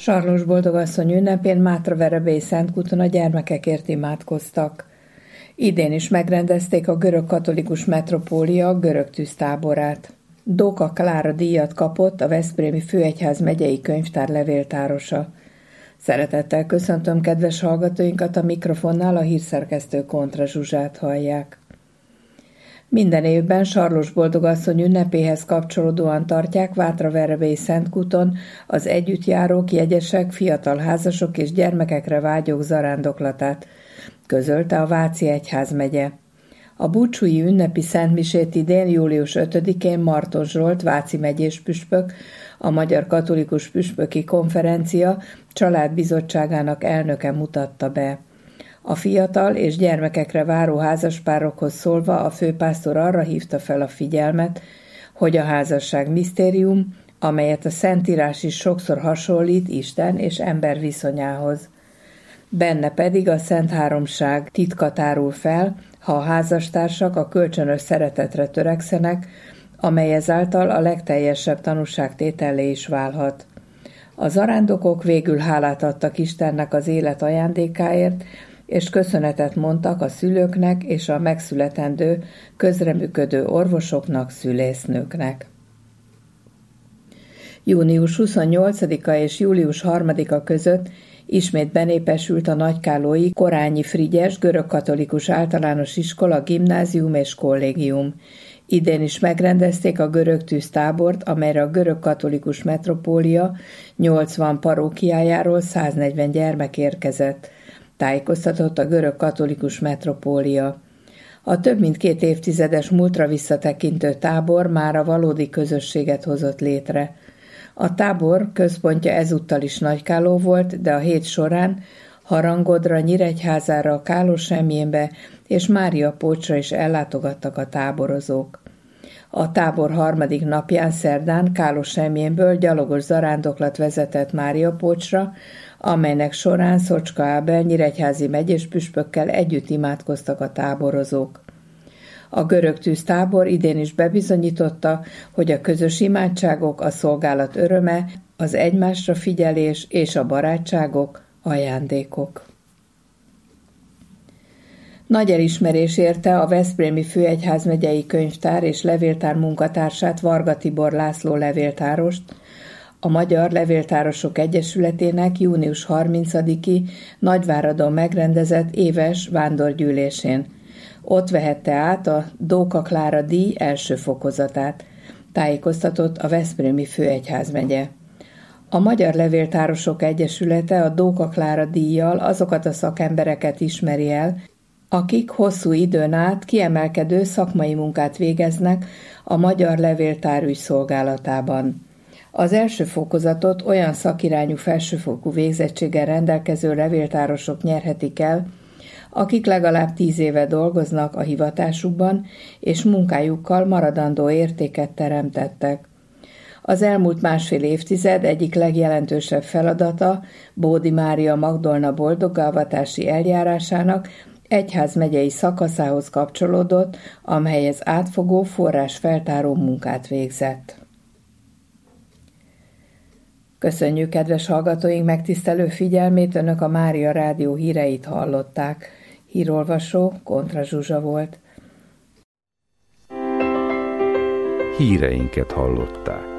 Sarlós Boldogasszony ünnepén Mátraverebélyi Szentkúton a gyermekekért imádkoztak. Idén is megrendezték a görög katolikus metropólia görög tűztáborát. Dóka Klára díjat kapott a Veszprémi Főegyház megyei könyvtár levéltárosa. Szeretettel köszöntöm kedves hallgatóinkat, a mikrofonnál a hírszerkesztő Kontra Zsuzsát hallják. Minden évben Sarlós Boldogasszony ünnepéhez kapcsolódóan tartják Mátraverebélyi Szentkúton az együttjárók, jegyesek, fiatal házasok és gyermekekre vágyók zarándoklatát, közölte a Váci Egyházmegye. A búcsúi ünnepi szentmisét idén július 5-én Marton Zsolt Váci megyés püspök, a Magyar Katolikus Püspöki Konferencia családbizottságának elnöke mutatta be. A fiatal és gyermekekre váró házaspárokhoz szólva a főpásztor arra hívta fel a figyelmet, hogy a házasság misztérium, amelyet a Szentírás is sokszor hasonlít Isten és ember viszonyához. Benne pedig a Szent Háromság titka tárul fel, ha a házastársak a kölcsönös szeretetre törekszenek, amely ezáltal a legteljesebb tanúságtétellé is válhat. A zarándokok végül hálát adtak Istennek az élet ajándékáért, és köszönetet mondtak a szülőknek és a megszületendő, közreműködő orvosoknak, szülésznőknek. Június 28-a és július 3-a között ismét benépesült a nagykállói Korányi Frigyes görögkatolikus általános iskola, gimnázium és kollégium. Idén is megrendezték a görög tűztábort, amelyre a görög katolikus metropólia 80 parókiájáról 140 gyermek érkezett, tájékoztatott a görög katolikus metropólia. A több mint 2 évtizedes múltra visszatekintő tábor már a valódi közösséget hozott létre. A tábor központja ezúttal is Nagykálló volt, de a hét során Harangodra, Nyíregyházára, Kálosemjénbe és Máriapócsra is ellátogattak a táborozók. A tábor harmadik napján, szerdán Kálosemjénből gyalogos zarándoklat vezetett Máriapócsra, amelynek során Szocska Ábel nyíregyházi megyés püspökkel együtt imádkoztak a táborozók. A görög tűztábor idén is bebizonyította, hogy a közös imádságok, a szolgálat öröme, az egymásra figyelés és a barátságok ajándékok. Nagy elismerés érte a Veszprémi Főegyház megyei könyvtár és levéltár munkatársát, Varga Tibor László levéltárost, a Magyar Levéltárosok Egyesületének június 30-i Nagyváradon megrendezett éves vándorgyűlésén. Ott vehette át a Dóka Klára díj első fokozatát, tájékoztatott a Veszprémi Főegyházmegye. A Magyar Levéltárosok Egyesülete a Dóka Klára díjjal azokat a szakembereket ismeri el, akik hosszú időn át kiemelkedő szakmai munkát végeznek a magyar levéltárügy szolgálatában. Az első fokozatot olyan szakirányú felsőfokú végzettséggel rendelkező levéltárosok nyerhetik el, akik legalább 10 éve dolgoznak a hivatásukban, és munkájukkal maradandó értéket teremtettek. Az elmúlt 1,5 évtized egyik legjelentősebb feladata Bódi Mária Magdolna boldoggalvatási eljárásának egyházmegyei szakaszához kapcsolódott, amelyhez átfogó forrásfeltáró munkát végzett. Köszönjük kedves hallgatóink megtisztelő figyelmét, Önök a Mária Rádió híreit hallották. Hírolvasó Kontra Zsuzsa volt. Híreinket hallották.